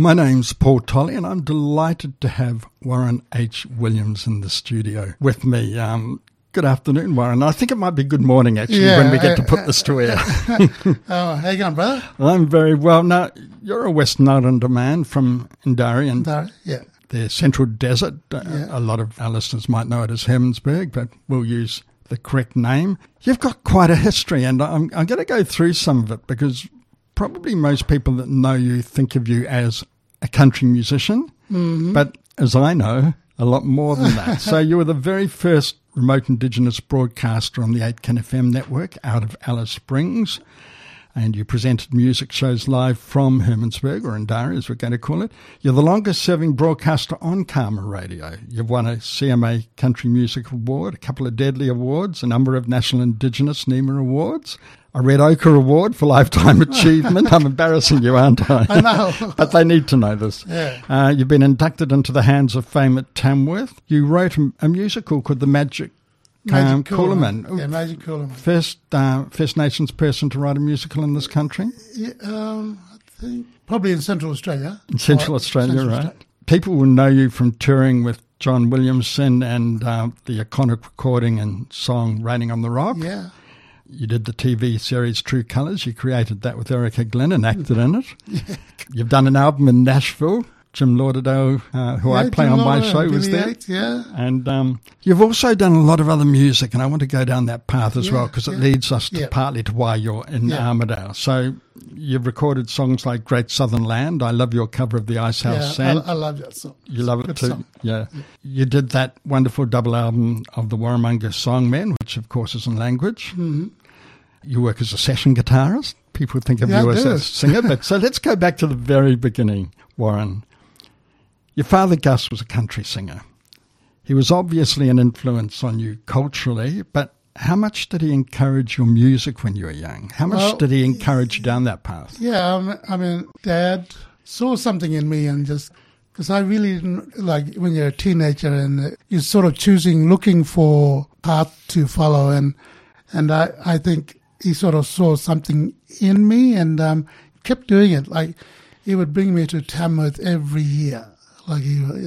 My name's Paul Tolley, and I'm delighted to have Warren H. Williams in the studio with me. Good afternoon, Warren. I think it might be good morning, actually, when we get to put this to air. Oh, how you going, brother? I'm very well. Now, you're a Western Islander man from Indari, and the Central Desert. A lot of our listeners might know it as Hermannsburg, but we'll use the correct name. You've got quite a history, and I'm going to go through some of it because probably most people that know you think of you as a country musician, but as I know, a lot more than that. So you were the very first remote Indigenous broadcaster on the 8 FM network out of Alice Springs, and you presented music shows live from Hermannsburg, or Indari as we're going to call it. You're the longest serving broadcaster on Karma Radio. You've won a CMA Country Music Award, a couple of Deadly Awards, a number of National Indigenous NEMA Awards, a Red Ochre Award for Lifetime Achievement. I'm embarrassing you, aren't I? I know. But they need to know this. Yeah. You've been inducted into the Hands of Fame at Tamworth. You wrote a musical called The Magic Coolerman. Yeah, Magic Coolerman. First Nations person to write a musical in this country? Yeah, I think probably in Central Australia. In Central Australia, Central right. Australia. People will know you from touring with John Williamson and the iconic recording and song Raining on the Rock. Yeah. You did the TV series True Colours. You created that with Erica Glenn and acted in it. Yeah. You've done an album in Nashville. Jim Lauderdale, who I play on my show, was there. Yates, yeah. And you've also done a lot of other music, and I want to go down that path as well because it leads us to partly to why you're in Armidale. So you've recorded songs like Great Southern Land. I love your cover of the Icehouse Sand. I love that song. You love it too? Song. Yeah. You did that wonderful double album of the Warramunga Songmen, which of course is in language. Mm-hmm. You work as a session guitarist. People think of you as a singer. But so let's go back to the very beginning, Warren. Your father, Gus, was a country singer. He was obviously an influence on you culturally, but how much did he encourage your music when you were young? How much did he encourage you down that path? Yeah, I mean, Dad saw something in me and just, because I really didn't, like when you're a teenager and you're sort of looking for path to follow, and I think he sort of saw something in me and kept doing it. Like he would bring me to Tamworth every year. Like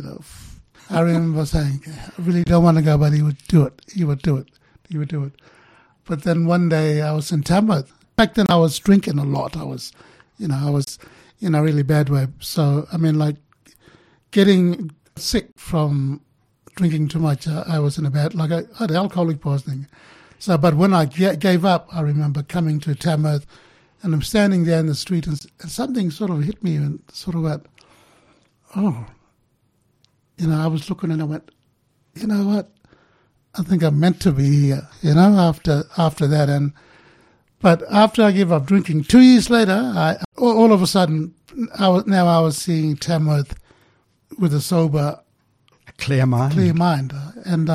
I remember saying, I really don't want to go, but he would do it. He would do it. But then one day I was in Tamworth. Back then I was drinking a lot. I was in a really bad way. So, I mean, like getting sick from drinking too much, I was in a bad, like I had alcoholic poisoning. So, but when I gave up, I remember coming to Tamworth and I'm standing there in the street and something sort of hit me and sort of went, oh. I was looking and I went, you know what? I think I'm meant to be here, after that. But after I gave up drinking, 2 years later, all of a sudden, I was seeing Tamworth with a sober, clear mind. And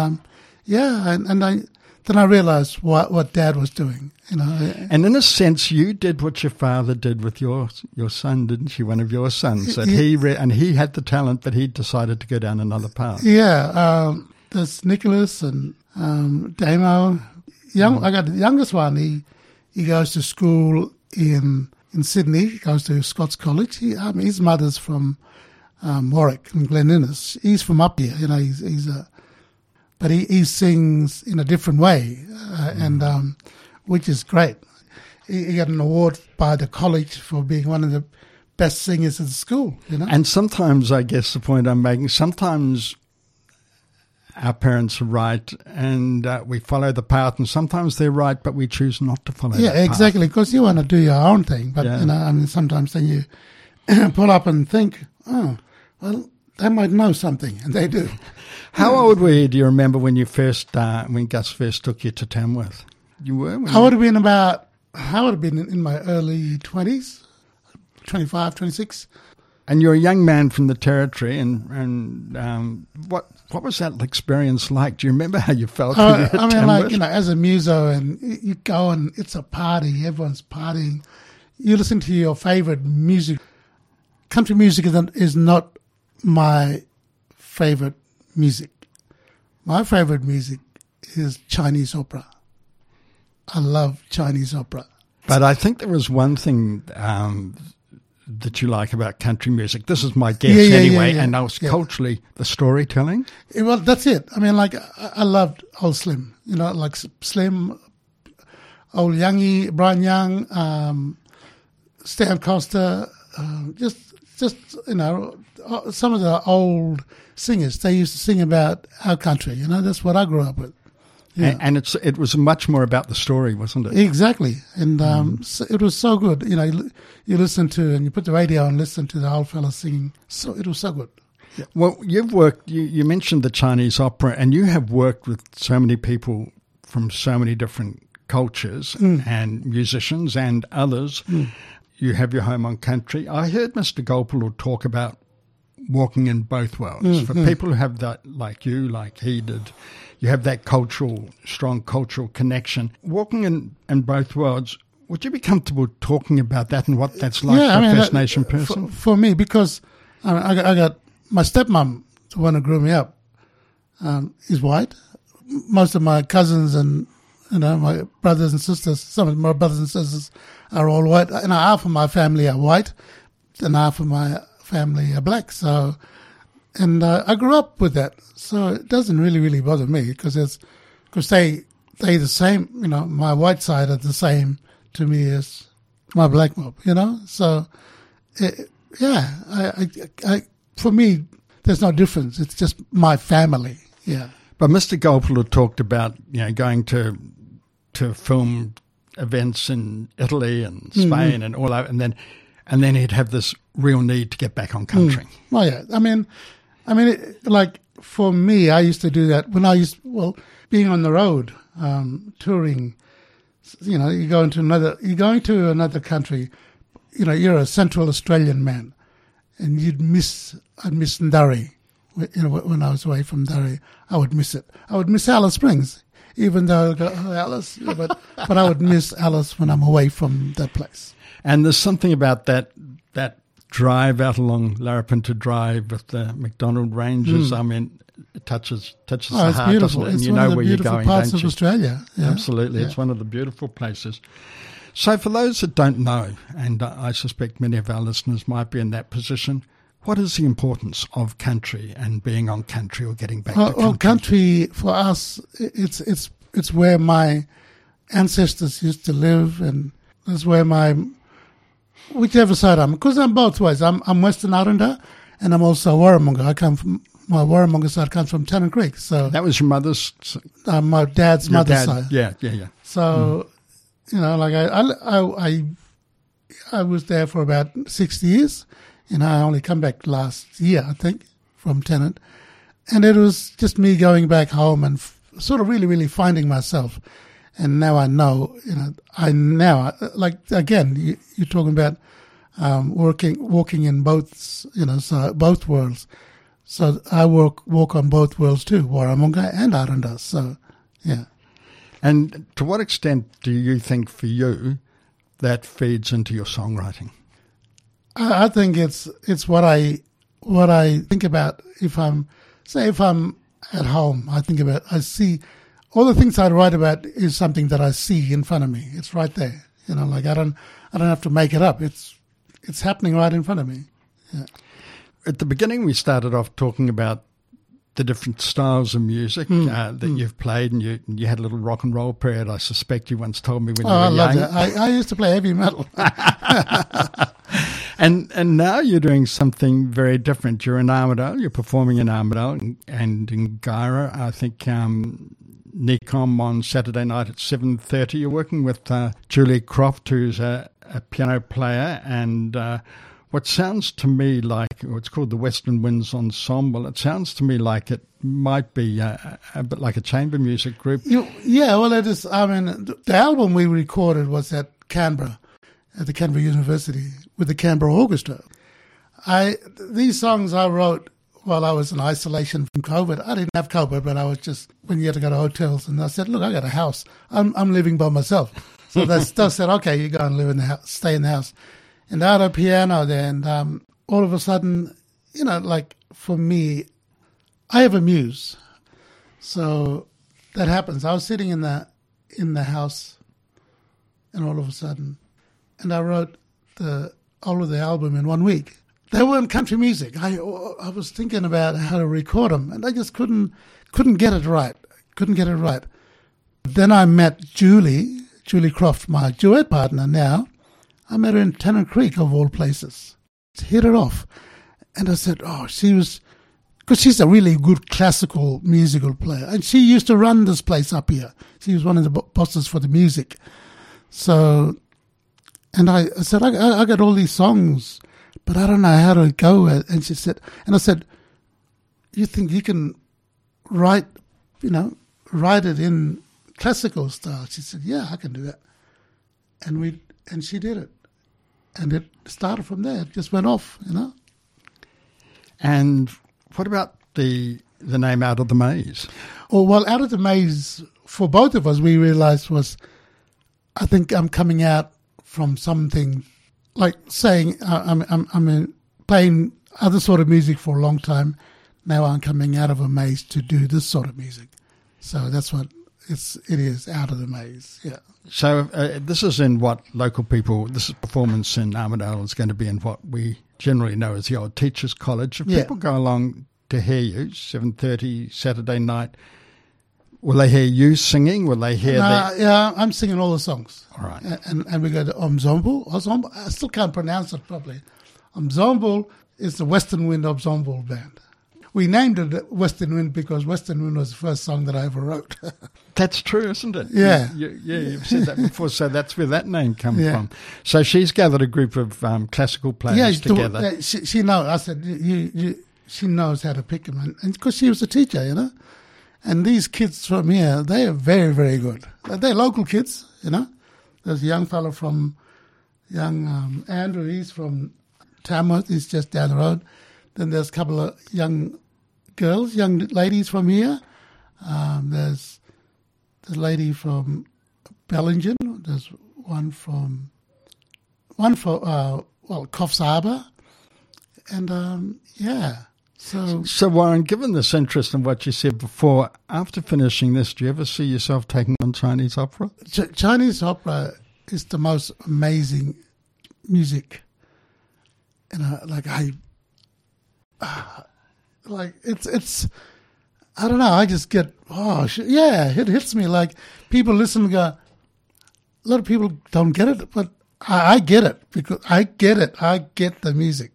then I realized what Dad was doing, And in a sense, you did what your father did with your son, didn't you? One of your sons. That he had the talent, but he decided to go down another path. Yeah. There's Nicholas and Damo. I got the youngest one. He goes to school in Sydney. He goes to Scots College. His mother's from Warwick and Glen Innes. He's from up here. But he sings in a different way, and which is great. He got an award by the college for being one of the best singers at the school. And sometimes, I guess the point I'm making, sometimes our parents are right and we follow the path, and sometimes they're right, but we choose not to follow. Yeah, exactly. Because you want to do your own thing, but sometimes then you pull up and think, oh, well, they might know something, and they do. How old were you? Do you remember when you when Gus first took you to Tamworth? You were? I would have been in my early 20s, 25, 26. And you're a young man from the territory, and what was that experience like? Do you remember how you felt? Tamworth? As a muso, and you go and it's a party, everyone's partying. You listen to your favorite music. Country music is not my favorite music. My favorite music is Chinese opera. I love Chinese opera. But I think there was one thing that you like about country music? This is my guess anyway, and also culturally, the storytelling. Well, that's it. I mean, like, I loved old Slim, you know, like Slim, old Youngie, Brian Young, Stan Costa, just you know, some of the old singers, they used to sing about our country, you know, that's what I grew up with. Yeah. And it was much more about the story, wasn't it? Exactly. And so it was so good. You know, you listen to, and you put the radio on and listen to the old fellas singing. So it was so good. Yeah. Well, you've worked, you mentioned the Chinese opera, and you have worked with so many people from so many different cultures and musicians and others. You have your home on country. I heard Mr. Gopal talk about walking in both worlds. For people who have that, like you, like he did, you have that strong cultural connection. Walking in both worlds, would you be comfortable talking about that and what that's like for a First Nation person? For me, because I got my stepmom, the one who grew me up, is white. Most of my cousins and, you know, my brothers and sisters, some of my brothers and sisters are all white. And half of my family are white and half of my family are black. So, and I grew up with that. So it doesn't really bother me because they the same, you know, my white side are the same to me as my black mob, you know. So, I for me, there's no difference. It's just my family, yeah. But Mr. Gopal talked about, you know, going to film events in Italy and Spain and all that, and then he'd have this real need to get back on country. Oh yeah, I mean, like for me, I used to do that when being on the road, touring. You know, you're going to another country. You know, you're a Central Australian man, and I'd miss Ndarri. You know, when I was away from Ndarri, I would miss it. I would miss Alice Springs, even though I go, oh, Alice, but I would miss Alice when I'm away from that place. And there's something about that drive out along Larapinta Drive with the McDonald Ranges. I mean, it touches the heart, beautiful. doesn't it? And it's you one know of the where you're beautiful going, parts don't of you? Australia. Yeah. Absolutely, it's one of the beautiful places. So for those that don't know, and I suspect many of our listeners might be in that position, what is the importance of country and being on country or getting back to country? Well, country for us, it's where my ancestors used to live, and that's where whichever side because I'm both ways. I'm Western Arrernte, and I'm also Warramunga. My Warramunga side comes from Tennant Creek. So that was your mother's, my dad's mother's side. Yeah. So you know, like I was there for about 6 years. You know, I only come back last year, I think, from Tennant. And it was just me going back home and sort of really finding myself. And now I know, you know, like, again, you're talking about walking in both, you know, so both worlds. So I walk on both worlds too, Warramunga and Arrernte. So, yeah. And to what extent do you think for you that feeds into your songwriting? I think it's what I think about if I'm at home. I see all the things I write about is something that I see in front of me. It's right there. You know, like I don't have to make it up. It's happening right in front of me. Yeah. At the beginning, we started off talking about the different styles of music that you've played, and you had a little rock and roll period. I suspect you once told me when you were young. I loved it. I used to play heavy metal. And now you're doing something very different. You're in Armidale. You're performing in Armidale and in Guyra. I think Nicom on Saturday night at 7:30. You're working with Julie Croft, who's a piano player, and what sounds to me like, it's called the Western Winds Ensemble. It sounds to me like it might be a bit like a chamber music group. Yeah, well, it is. I mean, the album we recorded was at Canberra, at the Canberra University, with the Canberra Orchestra. These songs I wrote while I was in isolation from COVID. I didn't have COVID, but I was just, when you had to go to hotels, and I said, look, I got a house. I'm living by myself. So they still said, okay, you go and live in the house, stay in the house. And I had a piano there, and all of a sudden, you know, like for me, I have a muse. So that happens. I was sitting in the house, and all of a sudden, and I wrote the all of the album in 1 week. They weren't country music. I was thinking about how to record them, and I just couldn't get it right. Couldn't get it right. Then I met Julie Croft, my duet partner now. I met her in Tennant Creek, of all places. Hit it off. And I said, because she's a really good classical musical player. And she used to run this place up here. She was one of the bosses for the music. So, and I said, I got all these songs, but I don't know how to go. And she said, and I said, you think you can write it in classical style? She said, yeah, I can do that. And she did it. And it started from there. It just went off, And what about the name Out of the Maze? Oh, well, Out of the Maze, for both of us, we realized was, I think I'm coming out from something like saying I'm playing other sort of music for a long time. Now I'm coming out of a maze to do this sort of music. So that's what it is, Out of the Maze, yeah. So this is in what local people, this is performance in Armidale is going to be in what we generally know as the Old Teachers College. If people go along to hear you, 7:30 Saturday night, will they hear you singing? Will they hear Yeah, I'm singing all the songs. All right. And we go to Ensemble. I still can't pronounce it properly. Ensemble is the Western Wind Ensemble band. We named it Western Wind because Western Wind was the first song that I ever wrote. That's true, isn't it? Yeah. You've said that before, so that's where that name comes from. So she's gathered a group of classical players together. She knows. I said, she knows how to pick them. And because she was a teacher, And these kids from here, they are very, very good. They're local kids, There's a young fellow from, Andrew, he's from Tamworth, he's just down the road. Then there's a couple of young ladies from here. There's the lady from Bellingen. There's one for Coffs Harbour. And, So, Warren, given this interest in what you said before, after finishing this, do you ever see yourself taking on Chinese opera? Chinese opera is the most amazing music. It's I don't know, I just get, it hits me. Like, people listen and go, a lot of people don't get it, but I get it, because I get it. I get the music,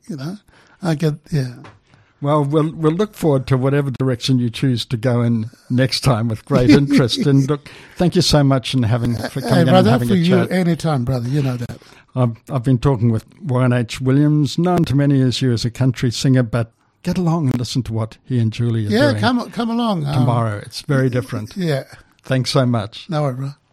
Well, we'll look forward to whatever direction you choose to go in next time with great interest. And look, thank you so much for coming in and having a chat. You anytime, brother. You know that. I've been talking with Warren H. Williams, known to many as you as a country singer, but get along and listen to what he and Julie are doing. Yeah, come along. Tomorrow. It's very different. Yeah. Thanks so much. No worries, bro.